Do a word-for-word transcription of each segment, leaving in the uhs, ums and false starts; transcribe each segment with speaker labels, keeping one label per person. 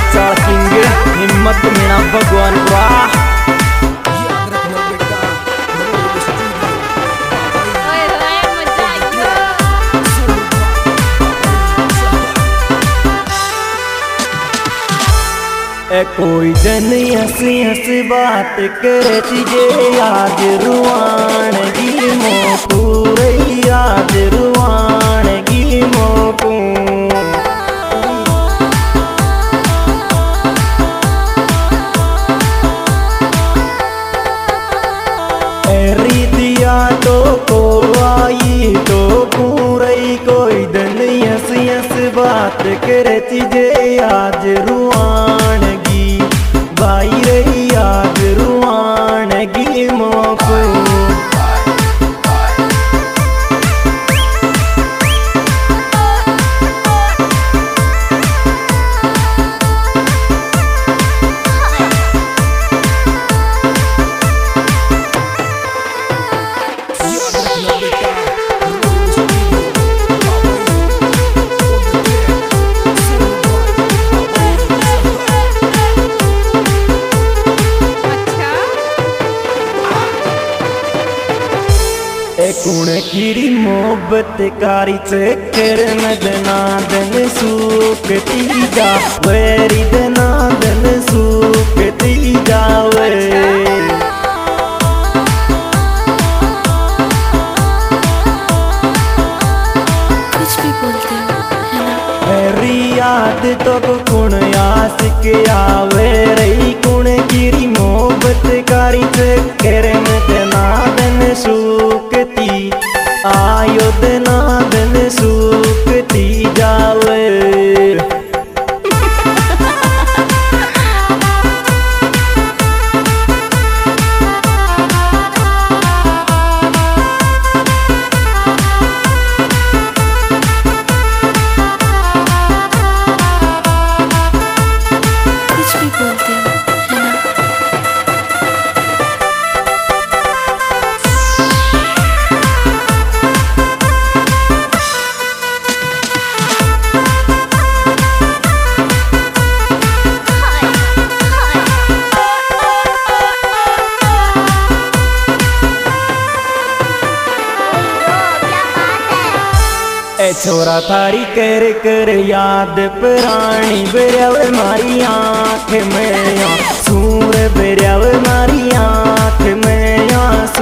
Speaker 1: चाल किंग हिम्मत मीना भगवान वाह। ए कोई जन हंस हंस बात करे तुझे याद रुआन की मोकू रही याद रुआन की मोकू। एरी दिया तो को आई तो पूरी कोई जन हंस हंस बात करे तुझे याद रुआन भाई रही याद रुआन की मोकू। कुण खीरी मोहब्बत कारी चक्कर मदना दन सूखती जा वेरी दना दन सूखती जावे।
Speaker 2: कुछ भी बोलते हो है ना।
Speaker 1: मेरी याद तो कुण आस के आवे रही कुण खीरी मोहब्बत कारी चक्कर मदना दन सूखती आयो दना दन सूखती जावे।
Speaker 2: कुछ भी बोलते हो है ना।
Speaker 1: ए छोरा थारी कर कर याद पुरानी बेरव मारी आँख में आंसूर बेरव मारी आँख में आंसू।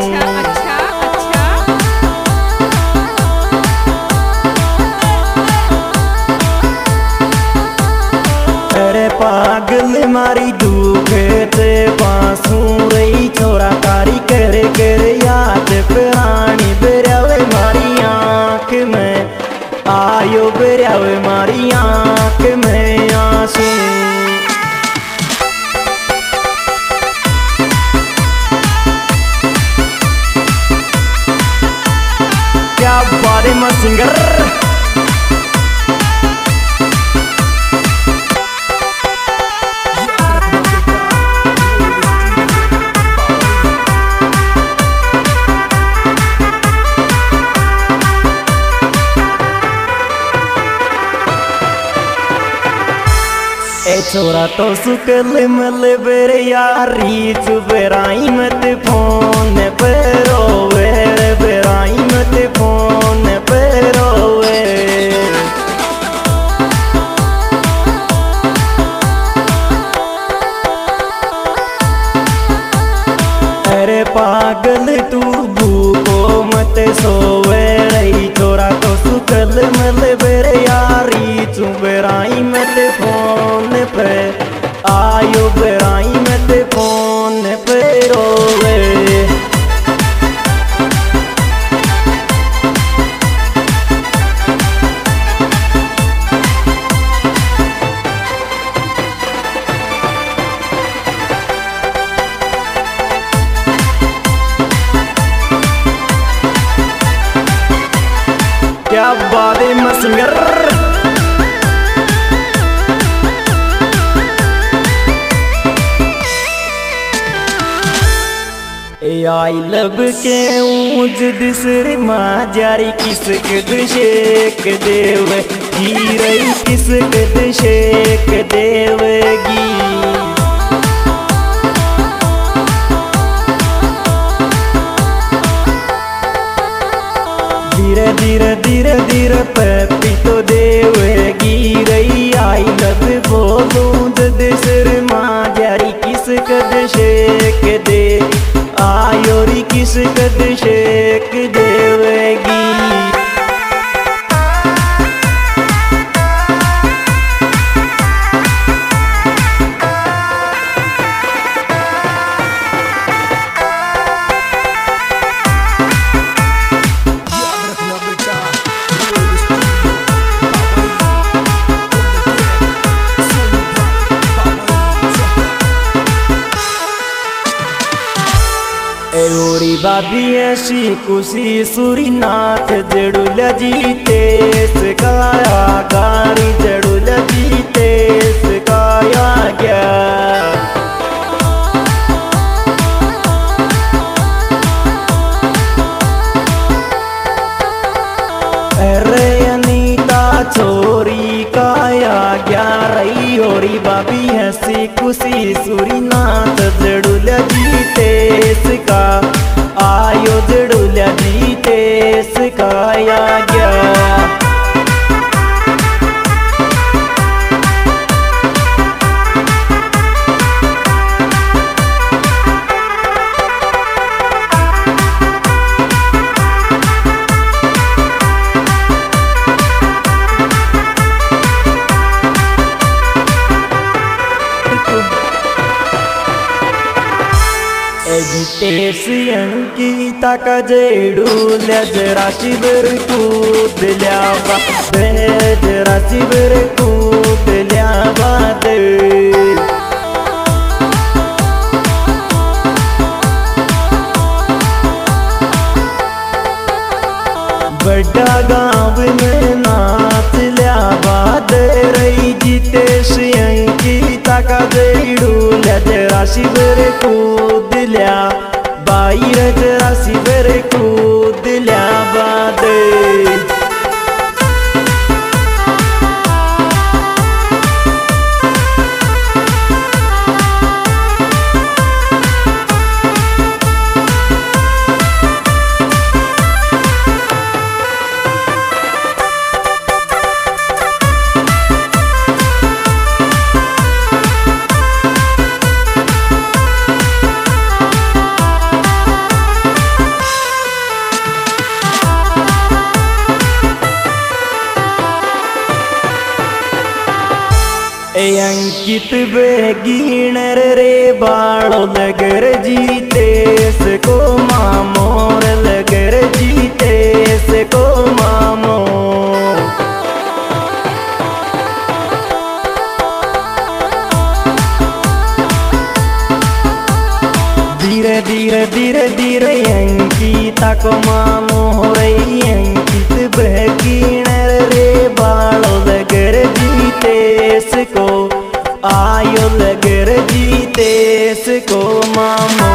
Speaker 1: अरे पागल मारी दुख ते बांसू रही छोरा थारी कर कर याद पुरानी बेरव मारी आँख में आयो बेरव मारी आँख में आंसू। क्या बारे में सिंगर ए छोरा तो सुकल मल बेरे यारी चुबराई मत फोन पेरो वेर बेराई मत फोन पेरो वे। अरे पागल तू भूखो मत सोवे रही छोरा तो सुकल मल बेरे यारी चुबराई मत फोन पे आयो बेराई मत फोन पे रोवे। क्या बात है मसिंगर आई लब के ऊंच दिसर माँ जारी किसक दशेक देव गी रही किसक दशेक देवगी। धीरे धीरे धीरे धीरे पपी तो देवगी रही आई लब बोलूं दिसर माँ जारी किसक दशेक दे आयोरी किस कदशेक देवगी। एवरी बाबी ऐसी कुशी सूरीनाथ जड़ुल जीते सकाया गारी जड़ुल जीते सकाया गया। अरे अनीता छोरी काया गया रही होरी बाबी ऐसी कुशी सूरीनाथ जड़ुल जीते का आयो जड़ुल्या जीते सिखाया गया। अंकिता का जेडू जरा शिविर कूद लिया जरा शिविर कूद लिया बाद बड़ा गाँव में नाच लिया बाद रही जितेश अंकिता का जेडू जरा शिविर कूद लिया बाई जरा शिविर कूद लिया बाद। अंकित बेगीणर रे बाड़ो लगर जीते सको मामोर लगर जीते सको मामो। धीरे धीरे धीरे धीरे अंकिता को मामो रही अंकित बेगीणर रे बाड़ो लगर जीते सको आयो लगर जीते सको मामो।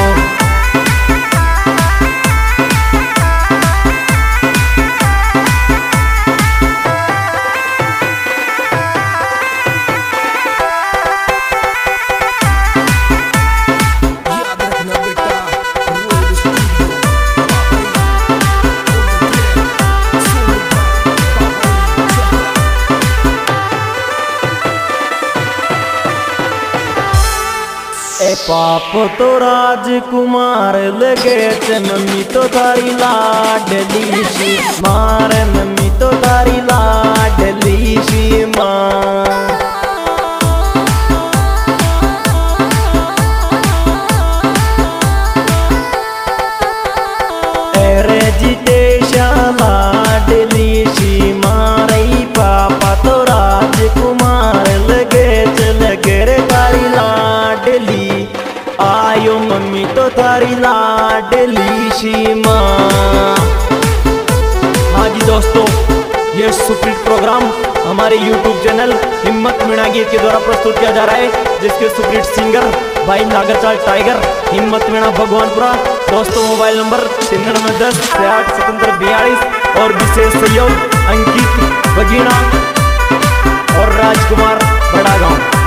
Speaker 1: ए पाप तो राजकुमार लगे थे मम्मी तो तारी लाडली सी मार मम्मी तो तारी लाडली सी माँ। अरे जितेशा लाडली सी मारई पापा तो राजकुमार लगे थे लगे रे तारी लाडली आयो मम्मी तो तारी लाडली सी माँ। हाँ जी दोस्तों, ये सुप्रीत प्रोग्राम हमारे यूट्यूब चैनल हिम्मत मीणा गीत के द्वारा प्रस्तुत किया जा रहा है, जिसके सुप्रीत सिंगर भाई नागरचाल टाइगर हिम्मत मीणा भगवानपुरा दोस्तों मोबाइल नंबर तिरानवे दस छियाठ सतहत्तर बयालीस और विशेष सहयोग अंकित बगीना और राजकुमार बड़ा गांव।